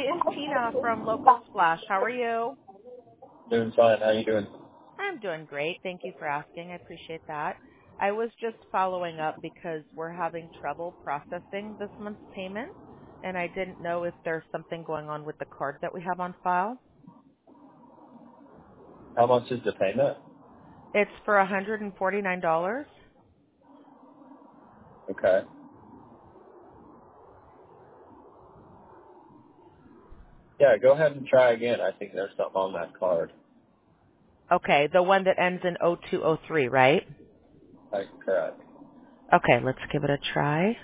it's Tina from Local Splash. How are you? Doing fine. How you doing? I'm doing great. Thank you for asking. I appreciate that. I was just following up because we're having trouble processing this month's payment, and I didn't know if there's something going on with the card that we have on file. How much is the payment? It's for $149. Okay. Yeah, go ahead and try again. I think there's something on that card. Okay, the one that ends in 0203, right? That's correct. Okay, let's give it a try.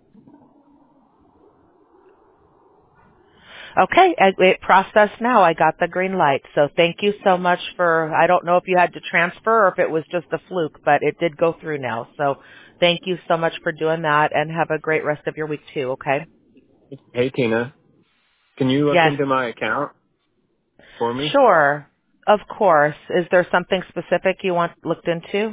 Okay, it processed now. I got the green light. So thank you so much for, I don't know if you had to transfer or if it was just a fluke, but it did go through now. So thank you so much for doing that and have a great rest of your week too, okay? Hey, Tina. Can you look Yes, into my account for me? sure. Of course. Is there something specific you want looked into?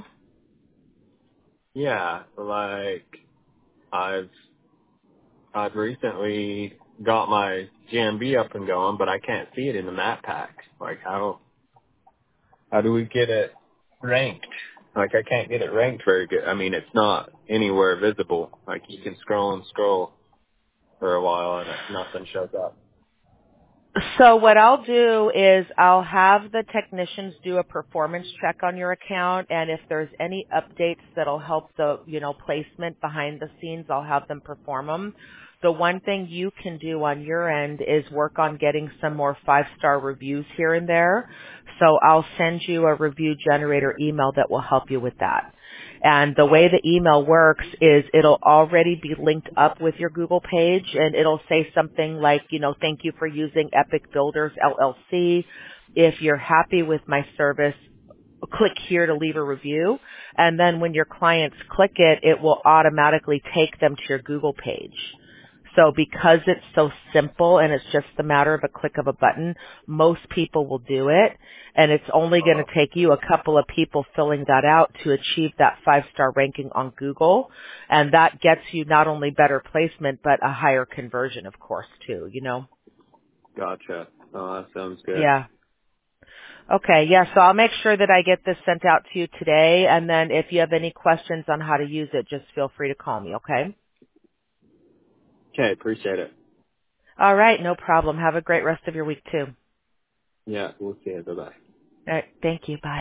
Yeah, like I've I've recently got my GMB up and going, but I can't see it in the map pack. Like how do we get it ranked? Like I can't get it ranked very good. I mean, it's not anywhere visible. Like you can scroll and scroll for a while and nothing shows up. So what I'll do is I'll have the technicians do a performance check on your account, and if there's any updates that'll help the, placement behind the scenes, I'll have them perform them. The one thing you can do on your end is work on getting some more 5-star reviews here and there. So I'll send you a review generator email that will help you with that. And the way the email works is it'll already be linked up with your Google page, and it'll say something like, thank you for using Epic Builders LLC. If you're happy with my service, click here to leave a review. And then when your clients click it, it will automatically take them to your Google page. So because it's so simple and it's just a matter of a click of a button, most people will do it. And it's only going to take you a couple of people filling that out to achieve that 5-star ranking on Google. And that gets you not only better placement, but a higher conversion, of course, too. Gotcha. Oh, that sounds good. Yeah. Okay. Yeah. So I'll make sure that I get this sent out to you today. And then if you have any questions on how to use it, just feel free to call me. Okay. Okay, appreciate it. All right. No problem. Have a great rest of your week too. Yeah, we'll see you. Bye-bye. All right. Thank you. Bye.